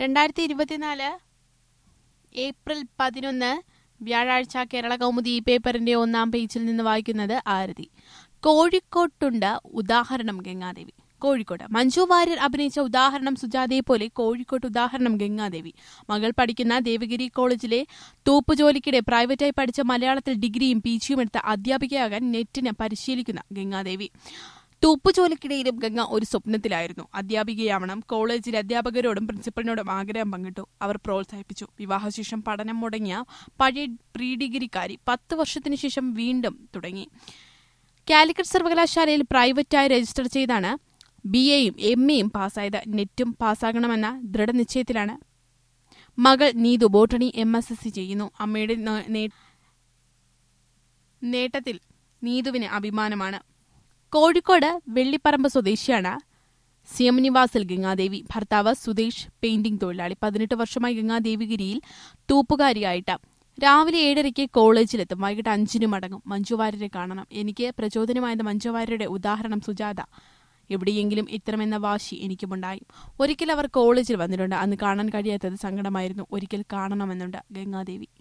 2024 April 11 വ്യാഴാഴ്ച കേരള കൗമുദി പേപ്പറിന്റെ ഒന്നാം പേജിൽ നിന്ന് വായിക്കുന്നത് ആരതി. കോഴിക്കോട്ടുണ്ട് ഉദാഹരണം ഗംഗാദേവി. കോഴിക്കോട് മഞ്ജു വാര്യർ അഭിനയിച്ച ഉദാഹരണം സുജാതയെ പോലെ കോഴിക്കോട്ട് ഉദാഹരണം ഗംഗാദേവി. മകൾ പഠിക്കുന്ന ദേവഗിരി കോളേജിലെ തൂപ്പുജോലിക്കിടെ പ്രൈവറ്റായി പഠിച്ച മലയാളത്തിൽ ഡിഗ്രിയും പിജിയും എടുത്ത അധ്യാപികയാകാൻ നെറ്റിന് പരിശീലിക്കുന്ന ഗംഗാദേവി. തൂപ്പുജോലിക്കിടയിലും ഗംഗ ഒരു സ്വപ്നത്തിലായിരുന്നു. അധ്യാപികയാവണം. കോളേജിലെ അധ്യാപകരോടും പ്രിൻസിപ്പലിനോടും ആഗ്രഹം പങ്കിട്ടു. അവർ പ്രോത്സാഹിപ്പിച്ചു. വിവാഹശേഷം പഠനം മുടങ്ങിയ പഴയ പ്രീ ഡിഗ്രിക്കാരി 10 വർഷത്തിനു ശേഷം വീണ്ടും തുടങ്ങി. കാലിക്കറ്റ് സർവകലാശാലയിൽ പ്രൈവറ്റായി രജിസ്റ്റർ ചെയ്താണ് BAയും MAയും പാസ്സായത്. നെറ്റും പാസ്സാകണമെന്ന ദൃഢനിശ്ചയത്തിലാണ് മകൾ നീതു. ബോട്ടണി MSc ചെയ്യുന്നു. അമ്മയുടെ നേട്ടത്തിൽ നീതുവിന് അഭിമാനമാണ്. കോഴിക്കോട് വെള്ളിപ്പറമ്പ് സ്വദേശിയാണ് CM നിവാസിൽ ഗംഗാദേവി. ഭർത്താവ് സുദേശ് പെയിന്റിംഗ് തൊഴിലാളി. 18 വർഷമായി ഗംഗാദേവിഗിരിയിൽ തൂപ്പുകാരിയായിട്ട്. രാവിലെ 7:30 കോളേജിലെത്തും. വൈകിട്ട് 5 മടങ്ങും. മഞ്ജു വാര്യരെ കാണണം. എനിക്ക് പ്രചോദനമായത് മഞ്ജു വാര്യരുടെ ഉദാഹരണം സുജാത. എവിടെയെങ്കിലും എത്തണമെന്ന വാശി എനിക്കുമുണ്ടായി. ഒരിക്കൽ അവർ കോളേജിൽ വന്നിട്ടുണ്ട്. അന്ന് കാണാൻ കഴിയാത്തത് സങ്കടമായിരുന്നു. ഒരിക്കൽ കാണണമെന്നുണ്ട് ഗംഗാദേവി.